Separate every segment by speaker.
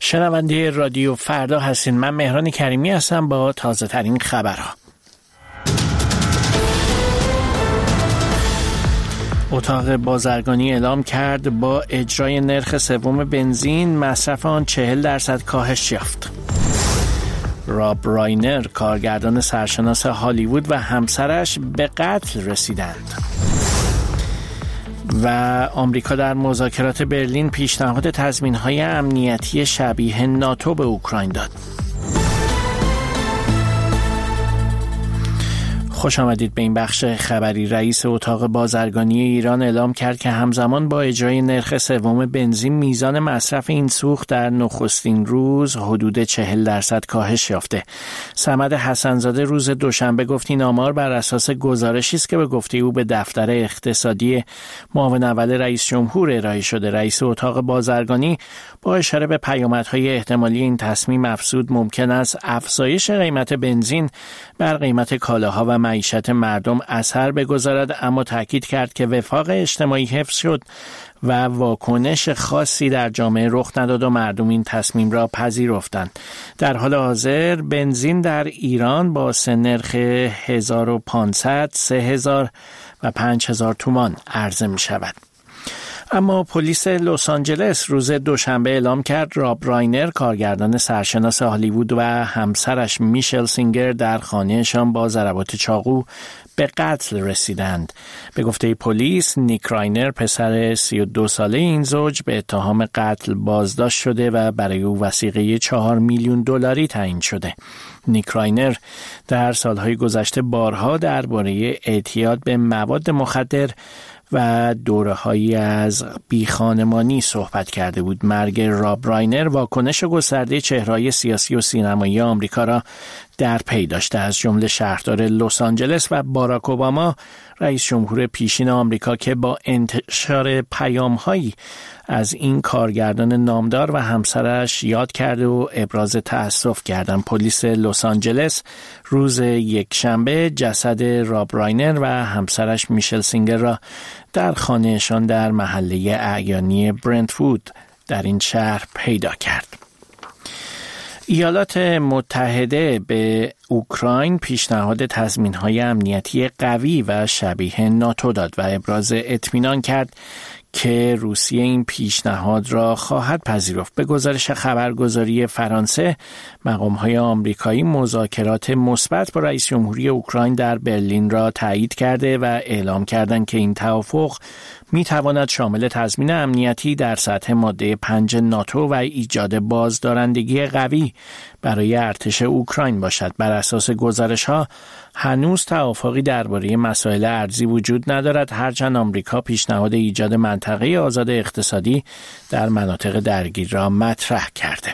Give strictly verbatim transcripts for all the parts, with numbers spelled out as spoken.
Speaker 1: شنونده رادیو فردا هستین. من مهران کریمی هستم با تازه ترین خبرها. اتاق بازرگانی اعلام کرد با اجرای نرخ سوم بنزین مصرف آن چهل درصد کاهش یافت. راب راینر کارگردان سرشناس هالیوود و همسرش به قتل رسیدند. و آمریکا در مذاکرات برلین پیشنهاد تضمین‌های امنیتی شبیه ناتو به اوکراین داد. خوش آمدید به این بخش خبری. رئیس اتاق بازرگانی ایران اعلام کرد که همزمان با اجرای نرخ سوم بنزین میزان مصرف این سوخت در نخستین روز حدود چهل درصد کاهش یافته. صمد حسن‌زاده روز دوشنبه گفت این آمار بر اساس گزارشی است که به گفته او به دفتر اقتصادی معاون اول رئیس جمهور ارائه شده. رئیس اتاق بازرگانی با اشاره به پیامدهای احتمالی این تصمیم افزود ممکن است افزایش قیمت بنزین بر قیمت کالاها و معیشت مردم اثر بگذارد، اما تاکید کرد که وفاق اجتماعی حفظ شد و واکنش خاصی در جامعه رخ نداد و مردم این تصمیم را پذیرفتند. در حال حاضر بنزین در ایران با سه نرخ هزار و پانصد، سه هزار و پنج هزار تومان عرضه می شود. اما پلیس لس آنجلس روز دوشنبه اعلام کرد راب راینر کارگردان سرشناس هالیوود و همسرش میشل سینگر در خانهشان با ضربات چاقو به قتل رسیدند. به گفته پلیس نیک راینر پسر سی و دو ساله این زوج به اتهام قتل بازداشت شده و برای او وثیقه چهار میلیون دلاری تعیین شده. نیک راینر در سالهای گذشته بارها درباره اعتیاد به مواد مخدر و دوره‌هایی از بیخانمانی صحبت کرده بود. مرگ راب راینر واکنش گسترده چهره‌های سیاسی و سینمایی آمریکا را در پی داشته، از جمله شهردار لس آنجلس و باراک اوباما رئیس جمهور پیشین آمریکا که با انتشار پیام‌هایی از این کارگردان نامدار و همسرش یاد کرده و ابراز تأسف کردند. پلیس لس آنجلس روز یکشنبه جسد راب راینر و همسرش میشل سینگر را در خانهشان در محله اعیانی برنت‌وود در این شهر پیدا کرد. ایالات متحده به اوکراین پیشنهاد تضمین‌های امنیتی قوی و شبیه ناتو داد و ابراز اطمینان کرد که روسیه این پیشنهاد را خواهد پذیرفت. به گزارش خبرگزاری فرانسه، مقام‌های آمریکایی مذاکرات مثبت با رئیس جمهوری اوکراین در برلین را تایید کرده و اعلام کردند که این توافق می‌تواند شامل تضمین امنیتی در سطح ماده پنج ناتو و ایجاد بازدارندگی قوی برای ارتش اوکراین باشد. بر اساس گزارش‌ها هنوز توافقی درباره مسائل ارزی وجود ندارد، هرچند آمریکا پیشنهاد ایجاد منطقه آزاد اقتصادی در مناطق درگیر را مطرح کرده.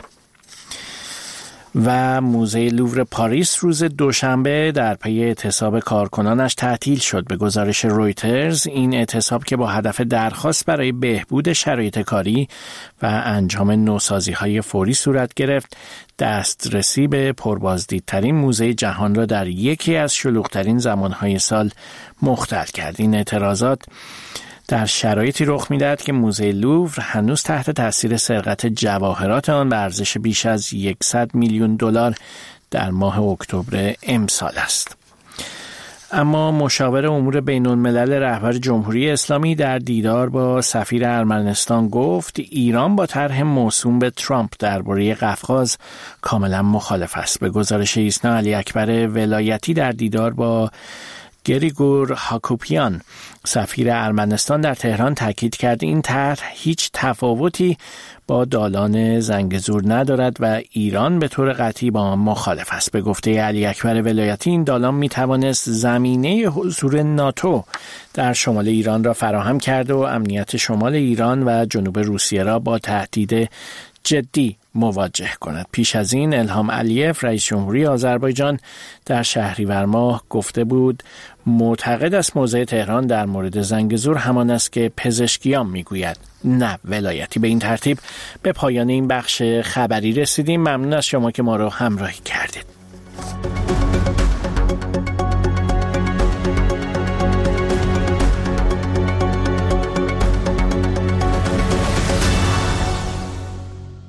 Speaker 1: و موزه لوور پاریس روز دوشنبه در پی اعتصاب کارکنانش تعطیل شد. به گزارش رویترز این اعتصاب که با هدف درخواست برای بهبود شرایط کاری و انجام نوسازی‌های فوری صورت گرفت، دسترسی به پربازدیدترین موزه جهان را در یکی از شلوغ‌ترین زمانهای سال مختل کرد. این اعتراضات در شرایطی رخ می‌دهد که موزه لوور هنوز تحت تاثیر سرقت جواهرات آن به ارزش بیش از صد میلیون دلار در ماه اکتبر امسال است. اما مشاور امور بین‌الملل رهبر جمهوری اسلامی در دیدار با سفیر ارمنستان گفت ایران با طرح موسوم به ترامپ درباره قفقاز کاملا مخالف است. به گزارش ایسنا علی اکبر ولایتی در دیدار با گریگور هاکوپیان سفیر ارمنستان در تهران تاکید کرد این طرح هیچ تفاوتی با دالان زنگزور ندارد و ایران به طور قطعی با آن مخالف است. به گفته علی اکبر ولایتی این دالان می توانست زمینه حضور ناتو در شمال ایران را فراهم کرده و امنیت شمال ایران و جنوب روسیه را با تهدید جدی مواجه کند. پیش از این الهام علیف رئیس جمهوری آذربایجان در شهریور ماه گفته بود معتقد است موضع تهران در مورد زنگزور همان است که پزشکیان میگوید نه ولایتی. به این ترتیب به پایان این بخش خبری رسیدیم. ممنون از شما که ما را همراهی کردید.